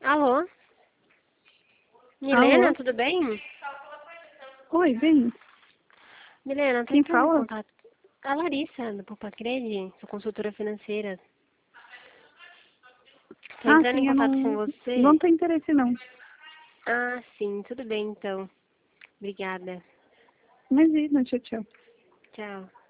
Alô? Alô? Milena, tudo bem? Oi, bem. Milena, tô Quem entrando em fala? contato. A Larissa, do Popacredi, sou consultora financeira. Tô Ah, entrando em sim, eu contato com não você. tenho interesse, não. Ah, sim, tudo bem então. Obrigada. Imagina, tchau, tchau. Tchau.